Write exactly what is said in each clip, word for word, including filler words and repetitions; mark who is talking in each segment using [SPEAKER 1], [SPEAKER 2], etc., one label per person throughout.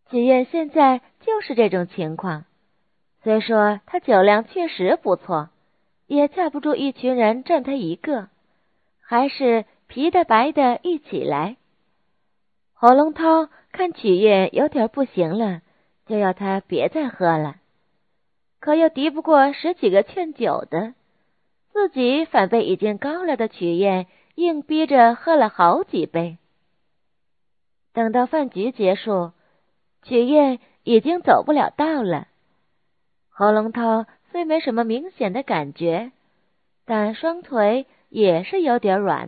[SPEAKER 1] 曲燕现在就是这种情况，虽说她酒量确实不错，也架不住一群人占她一个，还是啤的白的一起来。侯龙涛看曲燕有点不行了，就要她别再喝了，可又敌不过十几个劝酒的，自己反被已经高了的曲燕硬逼着喝了好几杯。等到饭局结束，曲燕已经走不了道了。侯龙涛虽没什么明显的感觉，但双腿也是有点软。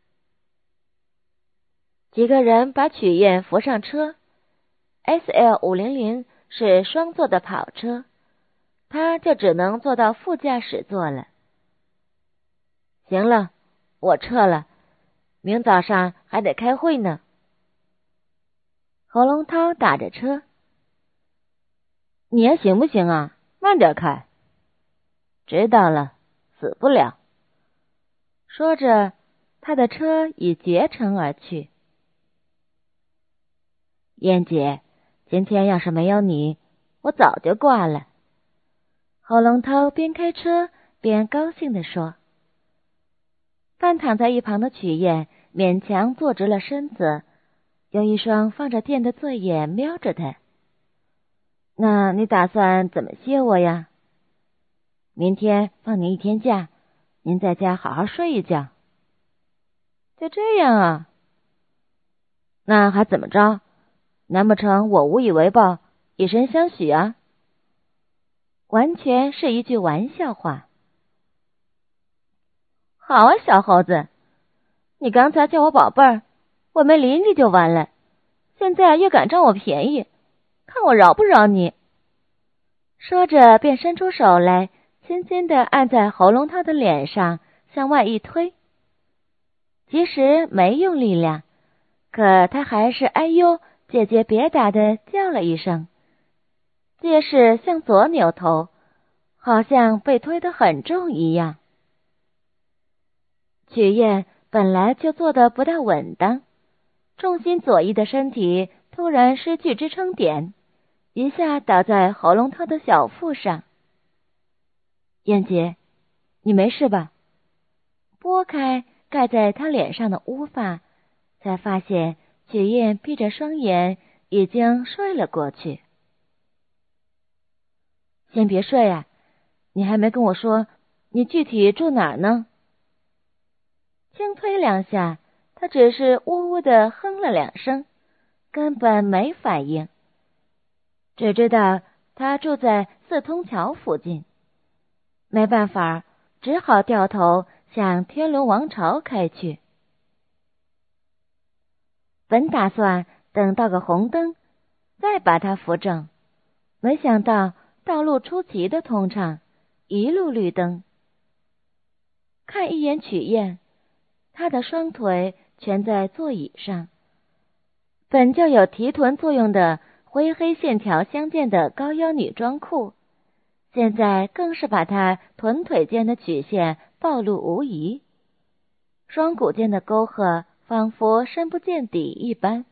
[SPEAKER 1] 几个人把曲燕扶上车 ，S L 五零零 是双座的跑车，他就只能坐到副驾驶座了。行了，我撤了，明早上还得开会呢。侯龙涛打着车，你还行不行啊？慢点开。知道了，死不了。说着，他的车已绝尘而去。燕姐，今天要是没有你，我早就挂了。侯龙涛边开车边高兴地说。半躺在一旁的曲燕勉强坐直了身子，用一双放着电的醉眼瞄着他。那你打算怎么谢我呀？明天放您一天假，您在家好好睡一觉。就这样啊？那还怎么着？难不成我无以为报，以身相许啊？完全是一句玩笑话。好啊，小猴子，你刚才叫我宝贝儿，我没理你就完了，现在又敢占我便宜，看我饶不饶你。说着便伸出手来，轻轻地按在侯龙涛的脸上，向外一推。即使没用力量，可他还是哎呦姐姐别打的叫了一声，借势向左扭头，好像被推得很重一样。曲燕本来就坐得不大稳当，重心左移的身体突然失去支撑点，一下倒在侯龙涛的小腹上。燕姐，你没事吧？拨开盖在他脸上的乌发，才发现曲燕闭着双眼已经睡了过去。先别睡啊，你还没跟我说你具体住哪儿呢？轻推两下，他只是呜呜的哼了两声，根本没反应。只知道他住在四通桥附近，没办法，只好掉头向天伦王朝开去。本打算等到个红灯，再把他扶正，没想到道路出奇的通畅，一路绿灯。看一眼曲燕，她的双腿蜷在座椅上，本就有提臀作用的灰黑线条相间的高腰女装裤，现在更是把她臀腿间的曲线暴露无遗，双股间的沟壑仿佛深不见底一般。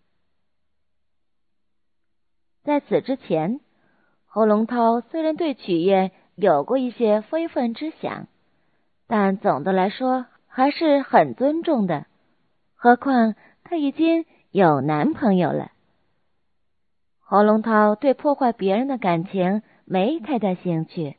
[SPEAKER 1] 在此之前，侯龙涛虽然对曲燕有过一些非分之想，但总的来说还是很尊重的，何况他已经有男朋友了。侯龙涛对破坏别人的感情没太大兴趣，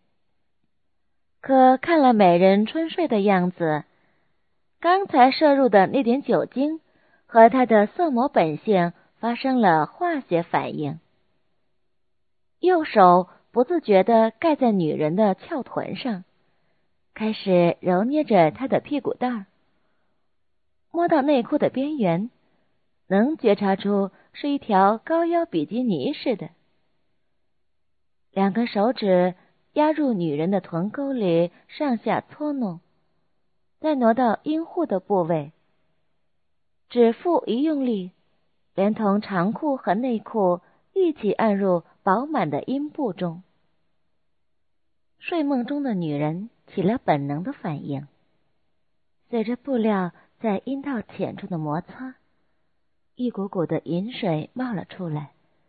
[SPEAKER 1] 可看了美人春睡的样子，刚才摄入的那点酒精和他的色魔本性发生了化学反应，右手不自觉地盖在女人的翘臀上，开始揉捏着她的屁股蛋儿，摸到内裤的边缘，能觉察出是一条高腰比基尼似的。两根手指压入女人的臀沟里，上下搓弄，再挪到阴户的部位，指腹一用力，连同长裤和内裤一起按入饱满的阴部中。睡梦中的女人起了本能的反应，随着布料在阴道浅处的摩擦，一股股的饮水冒了出来，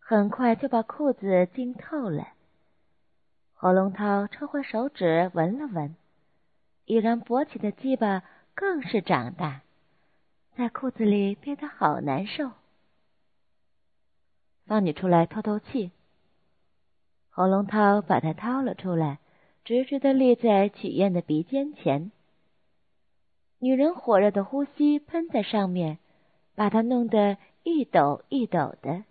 [SPEAKER 1] 很快就把裤子浸透了。侯龙涛抽回手指闻了闻，已然勃起的鸡巴更是长大，在裤子里憋得好难受。放你出来透透气。侯龙涛把它掏了出来，直直地立在曲燕的鼻尖前。女人火热的呼吸喷在上面，把它弄得一抖一抖的。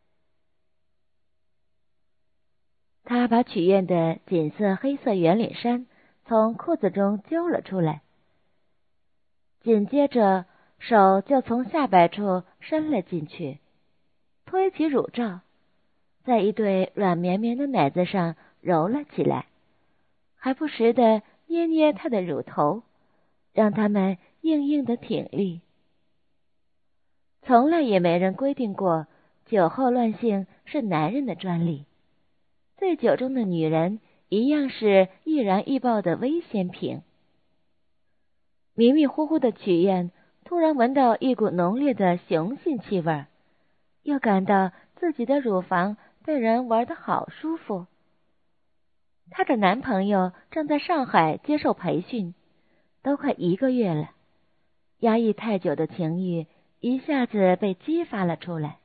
[SPEAKER 1] 他把曲燕的锦色黑色圆领衫从裤子中揪了出来，紧接着手就从下摆处伸了进去，推起乳罩，在一对软绵绵的奶子上揉了起来，还不时地捏捏她的乳头，让它们硬硬的挺立。从来也没人规定过酒后乱性是男人的专利，醉酒中的女人一样是易燃易爆的危险品。迷迷糊糊的曲燕突然闻到一股浓烈的雄性气味，又感到自己的乳房被人玩得好舒服。她的男朋友正在上海接受培训，都快一个月了，压抑太久的情欲一下子被激发了出来。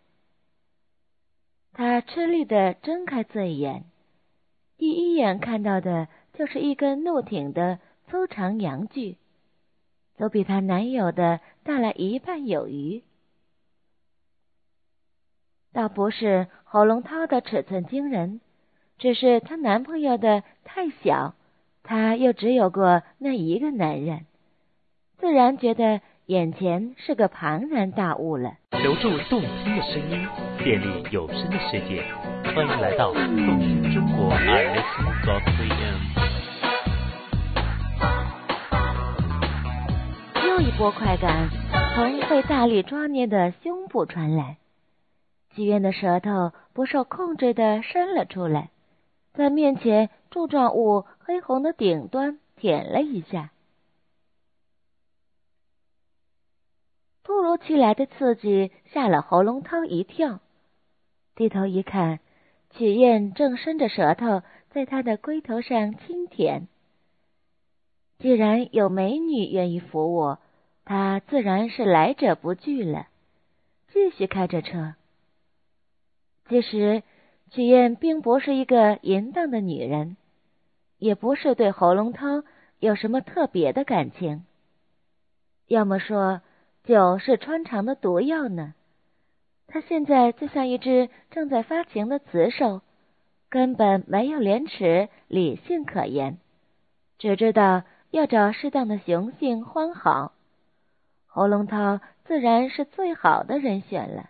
[SPEAKER 1] 他吃力地睁开醉眼，第一眼看到的就是一根怒挺的粗长阳具，都比她男友的大了一半有余。倒不是侯龙涛的尺寸惊人，只是她男朋友的太小，她又只有过那一个男人，自然觉得眼前是个庞然大物了。
[SPEAKER 2] 留住动听的声音，建立有声的世界，欢迎来到动听中国 I Listen dot C M。
[SPEAKER 1] 又一波快感从被大力抓捏的胸部传来，曲燕的舌头不受控制地伸了出来，在面前柱状物黑红的顶端舔了一下。突如其来的刺激吓了侯龙涛一跳，低头一看，曲燕正伸着舌头在他的龟头上轻舔。既然有美女愿意服我，他自然是来者不拒了，继续开着车。其实曲燕并不是一个淫荡的女人，也不是对侯龙涛有什么特别的感情。要么说酒是穿肠的毒药呢，她现在就像一只正在发情的雌兽，根本没有廉耻理性可言，只知道要找适当的雄性欢好。侯龙涛自然是最好的人选了。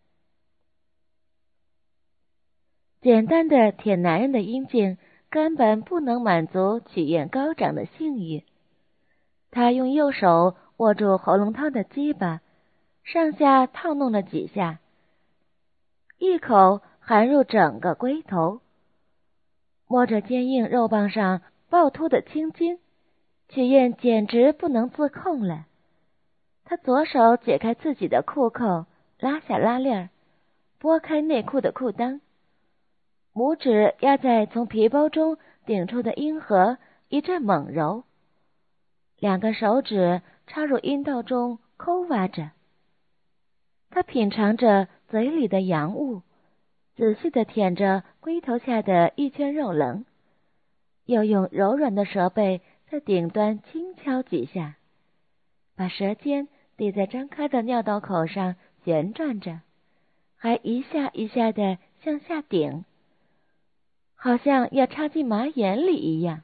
[SPEAKER 1] 简单的舔男人的阴茎根本不能满足曲燕高涨的性欲。他用右手握住侯龙涛的鸡巴，上下套弄了几下，一口含入整个龟头，摸着坚硬肉棒上暴突的青筋，曲燕简直不能自控了。他左手解开自己的裤扣，拉下拉链，拨开内裤的裤裆，拇指压在从皮包中顶出的阴核，一阵猛揉，两个手指插入阴道中抠挖着。他品尝着嘴里的洋物，仔细地舔着龟头下的一圈肉棱，又用柔软的舌背在顶端轻敲几下，把舌尖抵在张开的尿道口上旋转着，还一下一下地向下顶，好像要插进马眼里一样。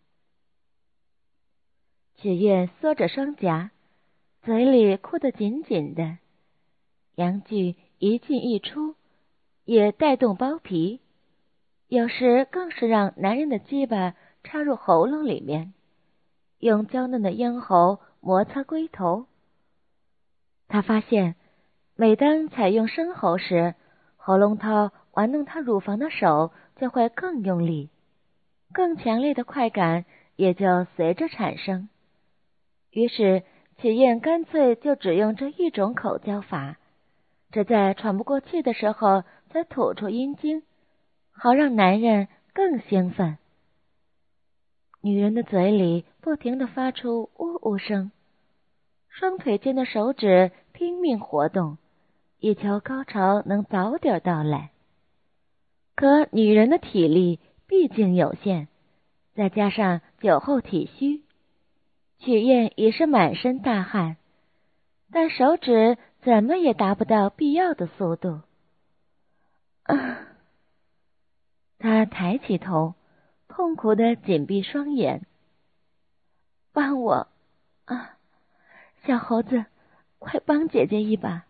[SPEAKER 1] 曲燕缩着双颊，嘴里哭得紧紧的，阳具一进一出，也带动包皮，有时更是让男人的鸡巴插入喉咙里面，用娇嫩的咽喉摩擦龟头。他发现，每当采用生喉时，侯龙涛玩弄他乳房的手就会更用力，更强烈的快感也就随着产生。于是曲燕干脆就只用这一种口交法，只在喘不过气的时候再吐出阴茎，好让男人更兴奋。女人的嘴里不停地发出呜呜声，双腿间的手指拼命活动，以求高潮能早点到来。可女人的体力毕竟有限，再加上酒后体虚，曲燕已是满身大汗，但手指怎么也达不到必要的速度。啊！她抬起头，痛苦地紧闭双眼。帮我啊，小猴子，快帮姐姐一把！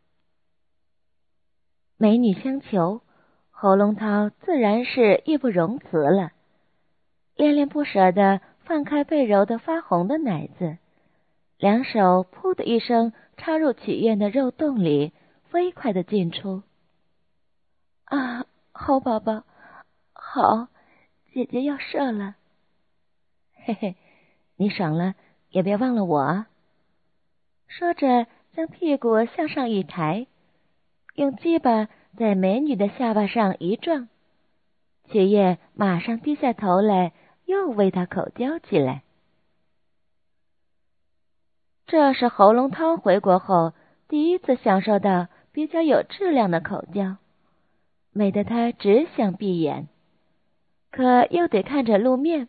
[SPEAKER 1] 美女相求，侯龙涛自然是义不容辞了，恋恋不舍地放开被揉得发红的奶子，两手噗的一声插入曲燕的肉洞里，飞快地进出。啊，猴宝宝，好，姐姐要射了。嘿嘿，你爽了也别忘了我啊。说着，将屁股向上一抬，用鸡巴在美女的下巴上一撞，曲燕马上低下头来，又为他口交起来。这是侯龙涛回国后第一次享受到比较有质量的口交，美得他只想闭眼，可又得看着路面。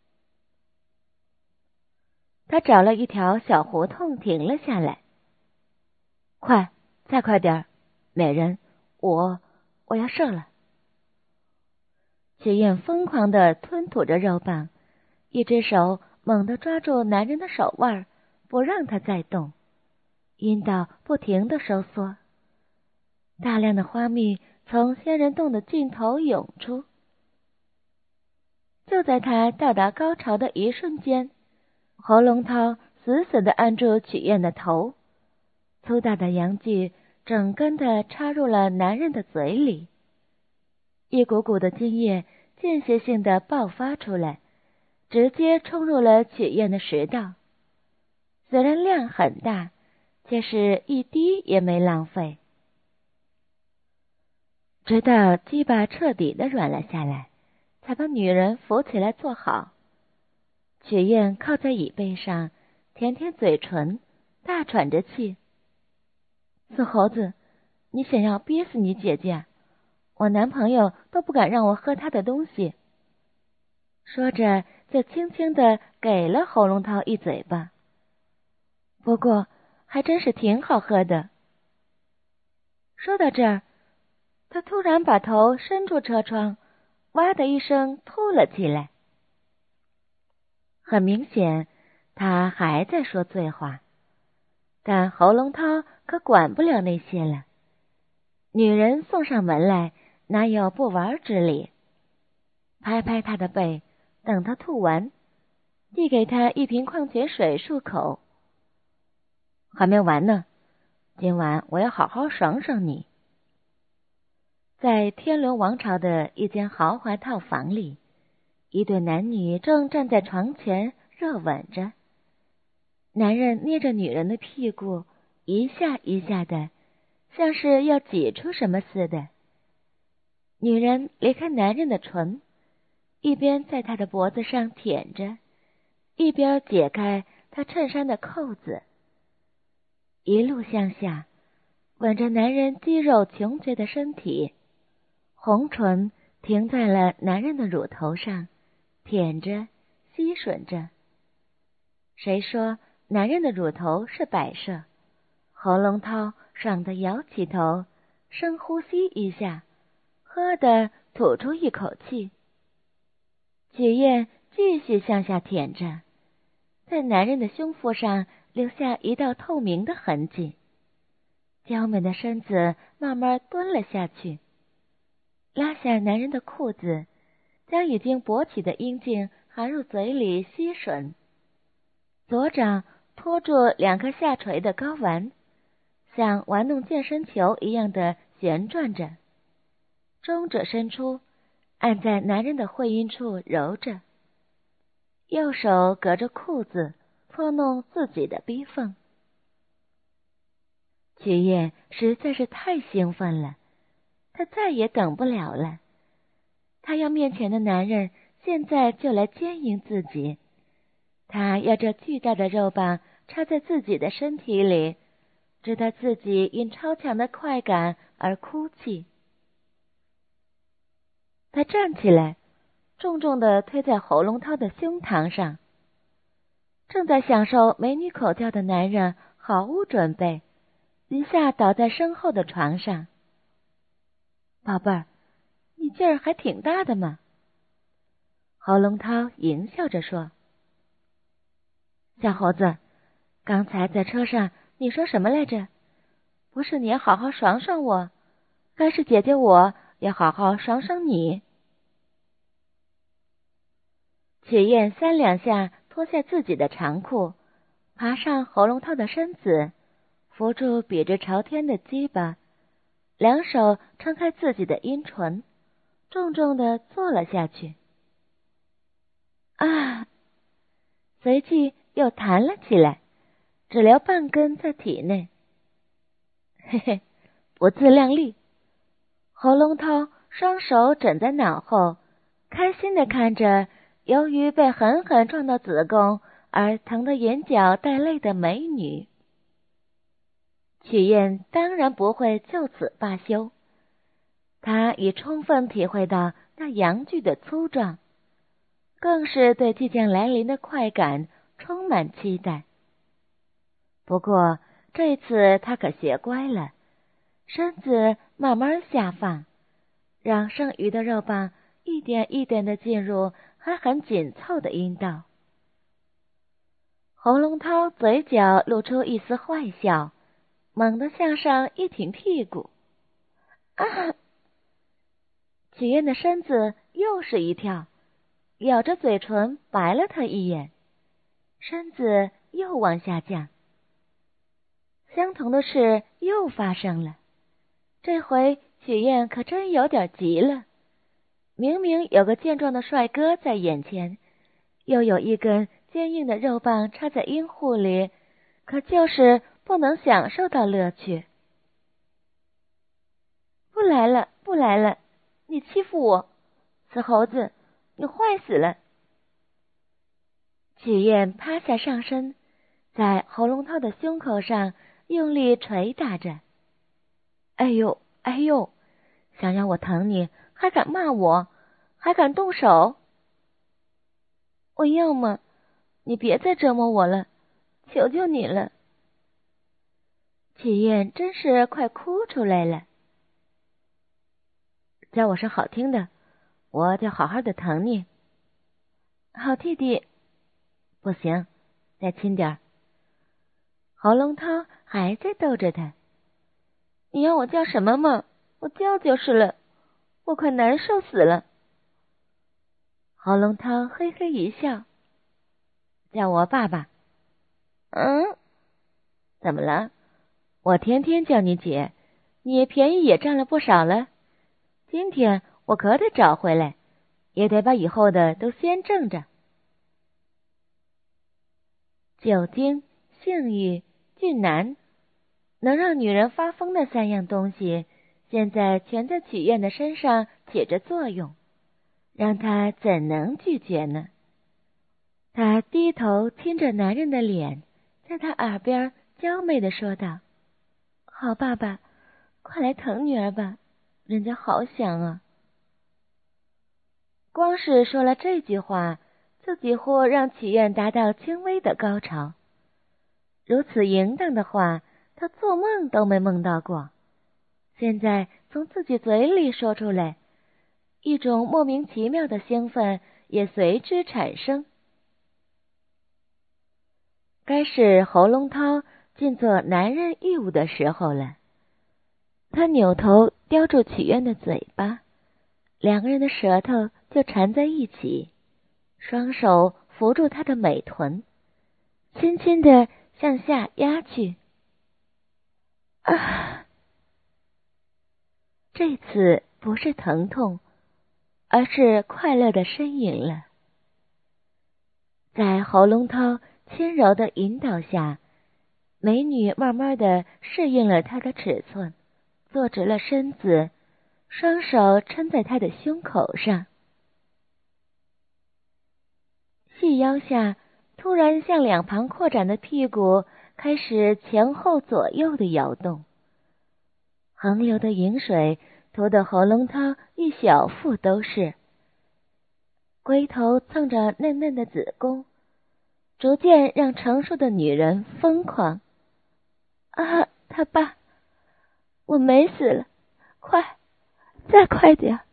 [SPEAKER 1] 他找了一条小胡同停了下来。快，再快点，美人，我我要射了。曲燕疯狂地吞吐着肉棒，一只手猛地抓住男人的手腕，不让他再动，阴道不停地收缩，大量的花蜜从仙人洞的尽头涌出。就在他到达高潮的一瞬间，侯龙涛死死地按住曲燕的头，粗大的阳具整根地插入了男人的嘴里，一股股的精液间歇性地爆发出来，直接冲入了曲燕的食道。虽然量很大，却是一滴也没浪费。直到鸡巴彻底的软了下来，才把女人扶起来坐好。曲燕靠在椅背上，舔舔嘴唇，大喘着气。死猴子，你想要憋死你姐姐，我男朋友都不敢让我喝他的东西。说着就轻轻地给了侯龙涛一嘴巴。不过还真是挺好喝的。说到这儿，他突然把头伸出车窗，哇的一声吐了起来。很明显，他还在说醉话，但侯龙涛可管不了那些了。女人送上门来，哪有不玩之理？拍拍他的背，等他吐完，递给他一瓶矿泉水漱口。还没完呢，今晚我要好好爽爽你。在天伦王朝的一间豪华套房里，一对男女正站在床前热吻着。男人捏着女人的屁股，一下一下的，像是要挤出什么似的。女人离开男人的唇，一边在他的脖子上舔着，一边解开他衬衫的扣子，一路向下，吻着男人肌肉穷绝的身体，红唇停在了男人的乳头上，舔着，吸吮着。谁说男人的乳头是摆设？侯龙涛爽地摇起头，深呼吸一下，喝的吐出一口气。曲燕继续向下舔着，在男人的胸腹上留下一道透明的痕迹。娇美的身子慢慢蹲了下去，拉下男人的裤子，将已经勃起的阴茎含入嘴里吸吮。左掌托住两颗下垂的睾丸，像玩弄健身球一样的旋转着，中指伸出，按在男人的会阴处揉着，右手隔着裤子搓弄自己的逼缝。曲燕实在是太兴奋了， 她再也等不了了。她要面前的男人现在就来奸淫自己，她要这巨大的肉棒插在自己的身体里，直到自己因超强的快感而哭泣。她站起来，重重地推在侯龙涛的胸膛上。正在享受美女口交的男人毫无准备，一下倒在身后的床上。宝贝儿，你劲儿还挺大的嘛。侯龙涛淫笑着说。小猴子，刚才在车上你说什么来着？不是你要好好爽爽我，该是姐姐我要好好爽爽你。曲燕三两下脱下自己的长裤，爬上侯龙涛的身子，扶住笔直朝天的鸡巴，两手撑开自己的阴唇，重重地坐了下去。啊！随即又弹了起来，只留半根在体内。嘿嘿，不自量力。侯龙涛双手枕在脑后，开心地看着由于被狠狠撞到子宫而疼得眼角带泪的美女。曲燕当然不会就此罢休，她已充分体会到那阳具的粗壮，更是对即将来临的快感充满期待。不过这次她可学乖了，身子慢慢下放，让剩余的肉棒一点一点地进入还很紧凑的阴道。侯龙涛嘴角露出一丝坏笑，猛地向上一挺屁股。啊！曲燕的身子又是一跳，咬着嘴唇白了他一眼，身子又往下降。相同的事又发生了，这回曲燕可真有点急了。明明有个健壮的帅哥在眼前，又有一根坚硬的肉棒插在阴户里，可就是不能享受到乐趣。不来了，不来了，你欺负我，死猴子，你坏死了。曲燕趴下上身，在侯龙涛的胸口上用力捶打着。哎呦，哎呦，想要我疼你，还敢骂我，还敢动手？我要么你别再折磨我了，求求你了。曲燕真是快哭出来了。叫我声好听的，我就好好的疼你。好弟弟。不行，再亲点。侯龙涛还在逗着他。你要我叫什么嘛？我叫就是了，我快难受死了。侯龙涛嘿嘿一笑。叫我爸爸。嗯？怎么了？我天天叫你姐，你便宜也占了不少了。今天我可得找回来，也得把以后的都先挣着。酒精、性欲、俊男，能让女人发疯的三样东西，现在全在曲燕的身上起着作用，让她怎能拒绝呢？她低头亲着男人的脸，在他耳边娇媚地说道：好爸爸，快来疼女儿吧，人家好想啊。光是说了这句话，就几乎让曲燕达到轻微的高潮。如此淫荡的话，她做梦都没梦到过，现在从自己嘴里说出来，一种莫名其妙的兴奋也随之产生。该是侯龙涛尽做男人义务的时候了。他扭头叼住曲燕的嘴巴，两个人的舌头就缠在一起，双手扶住她的美臀，轻轻地向下压去。啊！这次不是疼痛，而是快乐的呻吟了。在侯龙涛轻柔的引导下，美女慢慢地适应了他的尺寸，坐直了身子， 双手撑在他的胸口上。细腰下突然向两旁扩展的屁股开始前后左右的摇动，横流的饮水涂得喉咙汤一小腹都是，龟头蹭着嫩嫩的子宫，逐渐让成熟的女人疯狂。啊，他爸，我没死了，快，再快点！